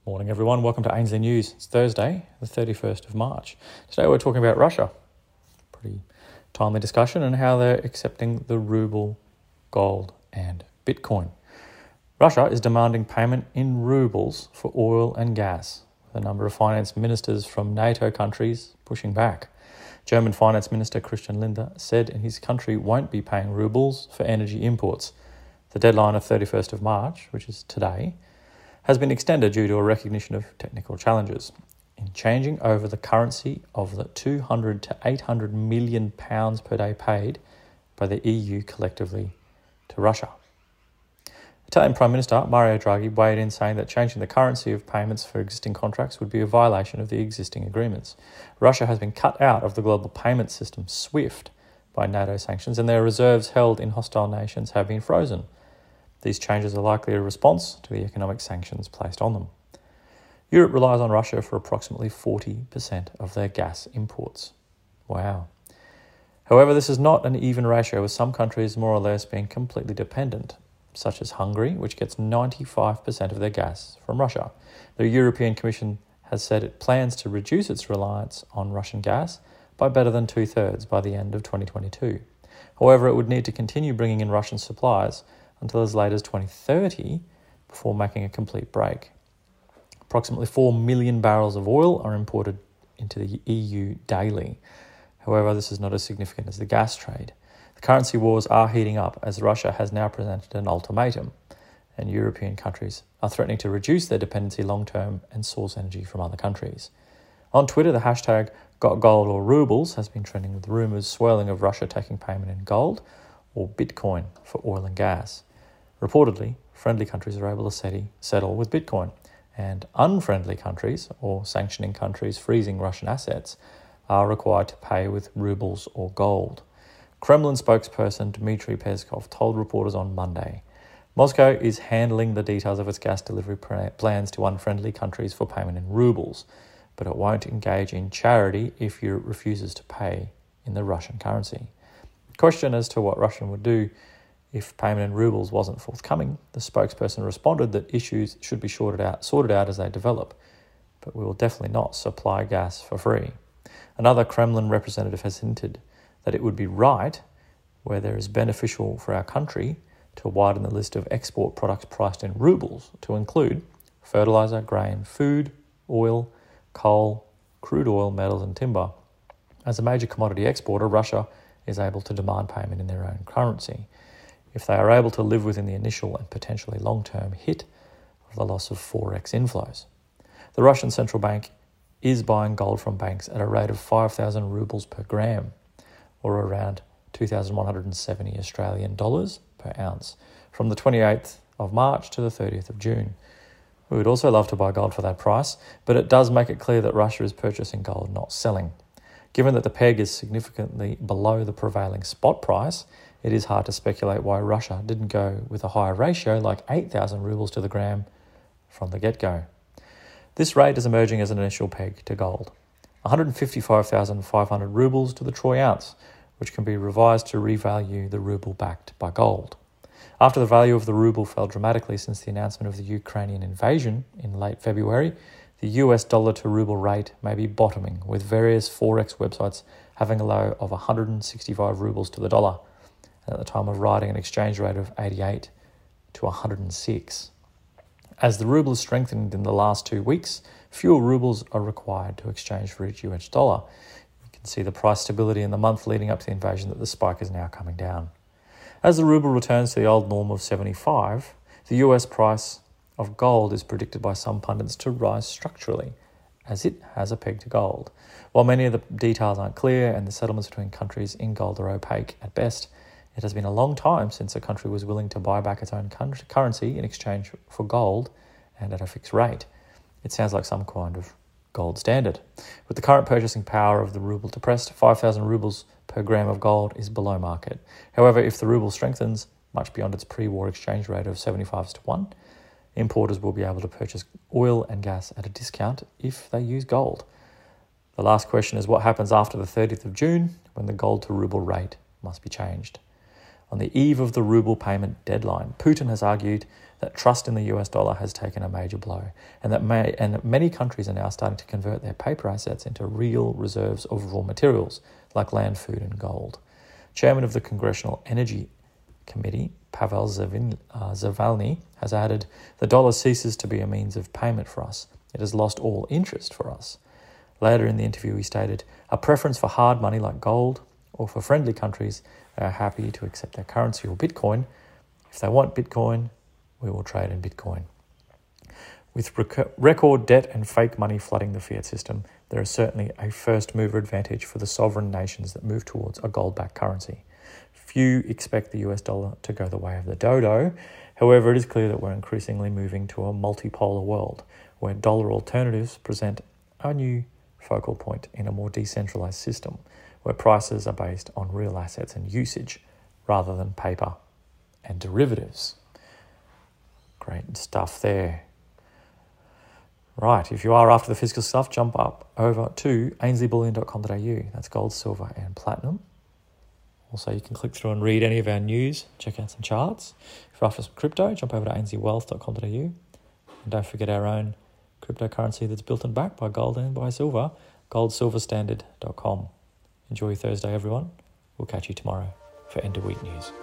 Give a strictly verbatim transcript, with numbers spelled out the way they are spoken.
Morning everyone, welcome to Ainsley News. It's Thursday, the thirty-first of March. Today we're talking about Russia. Pretty timely discussion and how they're accepting the ruble, gold and Bitcoin. Russia is demanding payment in rubles for oil and gas, with a number of finance ministers from NATO countries pushing back. German Finance Minister Christian Lindner said his country won't be paying rubles for energy imports. The deadline of thirty-first of March, which is today, has been extended due to a recognition of technical challenges in changing over the currency of the two hundred to eight hundred million pounds per day paid by the E U collectively to Russia. Italian Prime Minister Mario Draghi weighed in, saying that changing the currency of payments for existing contracts would be a violation of the existing agreements. Russia has been cut out of the global payment system SWIFT by NATO sanctions, and their reserves held in hostile nations have been frozen. These changes are likely a response to the economic sanctions placed on them. Europe relies on Russia for approximately forty percent of their gas imports. Wow. However, this is not an even ratio, with some countries more or less being completely dependent, such as Hungary, which gets ninety-five percent of their gas from Russia. The European Commission has said it plans to reduce its reliance on Russian gas by better than two-thirds by the end of twenty twenty-two. However, it would need to continue bringing in Russian supplies until as late as twenty thirty before making a complete break. Approximately four million barrels of oil are imported into the E U daily. However, this is not as significant as the gas trade. The currency wars are heating up as Russia has now presented an ultimatum, and European countries are threatening to reduce their dependency long-term and source energy from other countries. On Twitter, the hashtag got gold or rubles has been trending, with rumours swirling of Russia taking payment in gold or Bitcoin for oil and gas. Reportedly, friendly countries are able to settle with Bitcoin, and unfriendly countries, or sanctioning countries freezing Russian assets, are required to pay with rubles or gold. Kremlin spokesperson Dmitry Peskov told reporters on Monday, Moscow is handling the details of its gas delivery plans to unfriendly countries for payment in rubles, but it won't engage in charity if Europe refuses to pay in the Russian currency. The question as to what Russia would do if payment in rubles wasn't forthcoming, the spokesperson responded that issues should be sorted out, sorted out as they develop, but we will definitely not supply gas for free. Another Kremlin representative has hinted that it would be right, where there is beneficial for our country, to widen the list of export products priced in rubles to include fertilizer, grain, food, oil, coal, crude oil, metals and timber. As a major commodity exporter, Russia is able to demand payment in their own currency if they are able to live within the initial and potentially long-term hit of the loss of forex inflows. The Russian central bank is buying gold from banks at a rate of five thousand rubles per gram, or around two thousand one hundred seventy Australian dollars per ounce, from the twenty-eighth of March to the thirtieth of June. We would also love to buy gold for that price, but it does make it clear that Russia is purchasing gold, not selling. Given that the peg is significantly below the prevailing spot price, it is hard to speculate why Russia didn't go with a higher ratio like eight thousand rubles to the gram from the get-go. This rate is emerging as an initial peg to gold. one hundred fifty-five thousand five hundred rubles to the troy ounce, which can be revised to revalue the ruble backed by gold. After the value of the ruble fell dramatically since the announcement of the Ukrainian invasion in late February, the U S dollar to ruble rate may be bottoming, with various forex websites having a low of one hundred sixty-five rubles to the dollar, and at the time of writing an exchange rate of eighty-eight to one hundred six. As the ruble has strengthened in the last two weeks, fewer rubles are required to exchange for each U S dollar. You can see the price stability in the month leading up to the invasion that the spike is now coming down. As the ruble returns to the old norm of seventy-five, the U S price of gold is predicted by some pundits to rise structurally, as it has a peg to gold. While many of the details aren't clear and the settlements between countries in gold are opaque at best, it has been a long time since a country was willing to buy back its own currency in exchange for gold and at a fixed rate. It sounds like some kind of gold standard. With the current purchasing power of the ruble depressed, five thousand rubles per gram of gold is below market. However, if the ruble strengthens much beyond its pre-war exchange rate of seventy-five to one, importers will be able to purchase oil and gas at a discount if they use gold. The last question is what happens after the thirtieth of June, when the gold to ruble rate must be changed. On the eve of the ruble payment deadline, Putin has argued that trust in the U S dollar has taken a major blow, and that, may, and that many countries are now starting to convert their paper assets into real reserves of raw materials like land, food and gold. Chairman of the Congressional Energy Committee, Pavel Zavin, uh, Zavalny, has added, "The dollar ceases to be a means of payment for us. It has lost all interest for us." Later in the interview, he stated, "A preference for hard money like gold, or for friendly countries, they are happy to accept their currency or Bitcoin. If they want Bitcoin, we will trade in Bitcoin." With rec- record debt and fake money flooding the fiat system, there is certainly a first mover advantage for the sovereign nations that move towards a gold-backed currency. Few expect the U S dollar to go the way of the dodo. However, it is clear that we're increasingly moving to a multipolar world where dollar alternatives present a new focal point in a more decentralized system, where prices are based on real assets and usage rather than paper and derivatives. Great stuff there. Right, if you are after the physical stuff, jump up over to ainsley bullion dot com dot a u. That's gold, silver and platinum. Also, you can click through and read any of our news, check out some charts. If you're after some crypto, jump over to ainsley wealth dot com dot a u. And don't forget our own cryptocurrency that's built and backed by gold and by silver, gold silver standard dot com. Enjoy your Thursday, everyone. We'll catch you tomorrow for End of Week News.